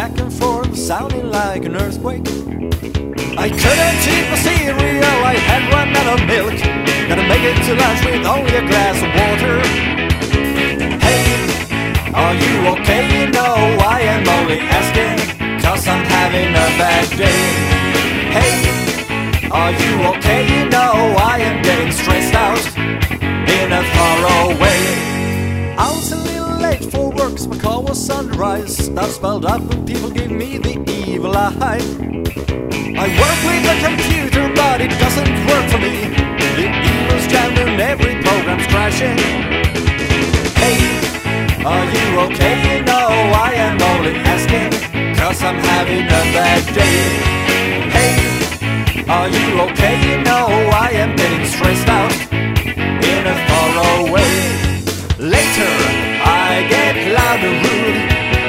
back and forth, sounding like an earthquake. I couldn't eat my cereal, I had run out of milk. Gonna make it to lunch with only a glass of water. Hey, are you okay? You know I am only asking, 'cause I'm having a bad day. Hey, are you okay? You know I am getting stressed out in a far away. I was a little late for work, 'cause my call was sunrise. Stuff spelled up when people give me the evil eye. I work with a computer, but it doesn't work for me. The evil's jammed and every program's crashing. Hey, are you okay? You know I am only asking, 'cause I'm having a bad day. Hey, are you okay? You know I am getting stressed out in a far away. Later, I get loud and rude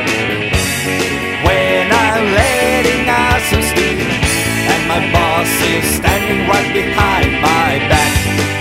when I'm letting out some steam, and my boss is standing right behind my back.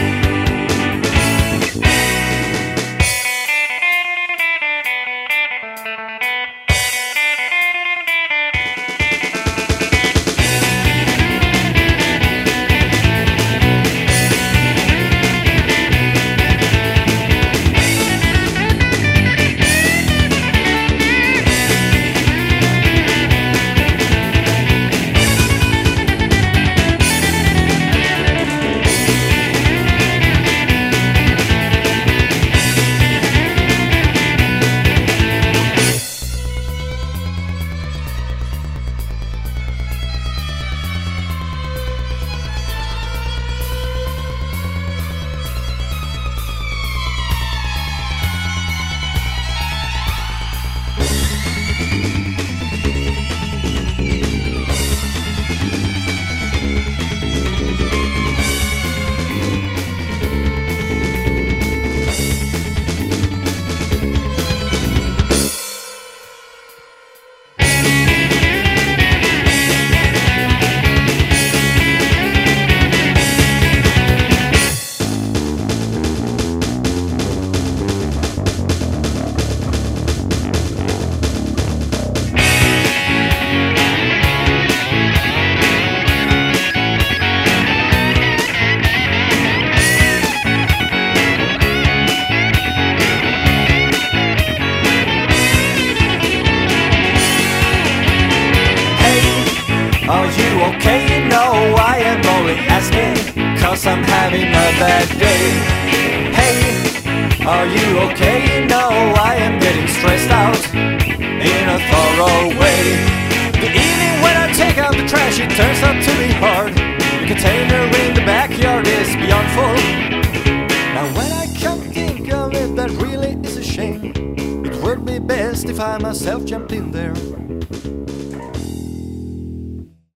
Are you okay? You know I am only asking, 'cause I'm having a bad day. Hey, are you okay? You know I am getting stressed out in a thorough way. The evening when I take out the trash, it turns out to be hard. The container in the backyard is beyond full. Now when I come think of it, that really is a shame. It would be best if I myself jumped in there